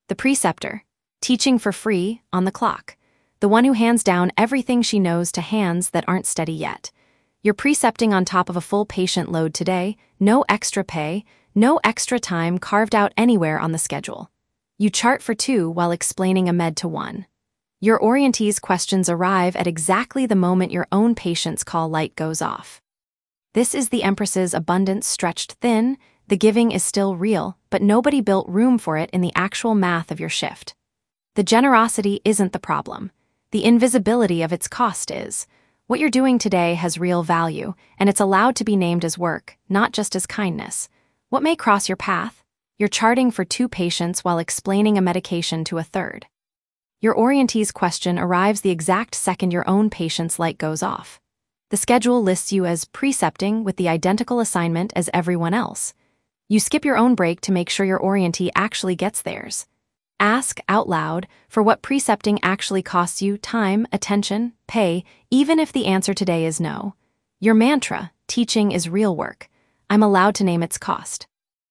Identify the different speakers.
Speaker 1: The preceptor, teaching for free, on the clock. The one who hands down everything she knows to hands that aren't steady yet. You're precepting on top of a full patient load today, no extra pay, no extra time carved out anywhere on the schedule. You chart for 2 while explaining a med to 1. Your orientee's questions arrive at exactly the moment your own patient's call light goes off. This is the Empress's abundance stretched thin. The giving is still real, but nobody built room for it in the actual math of your shift. The generosity isn't the problem. The invisibility of its cost is. What you're doing today has real value, and it's allowed to be named as work, not just as kindness. What may cross your path? You're charting for 2 patients while explaining a medication to a 3rd. Your orientee's question arrives the exact second your own patient's light goes off. The schedule lists you as precepting with the identical assignment as everyone else. You skip your own break to make sure your orientee actually gets theirs. Ask out loud for what precepting actually costs you: time, attention, pay, even if the answer today is no. Your mantra, teaching is real work. I'm allowed to name its cost.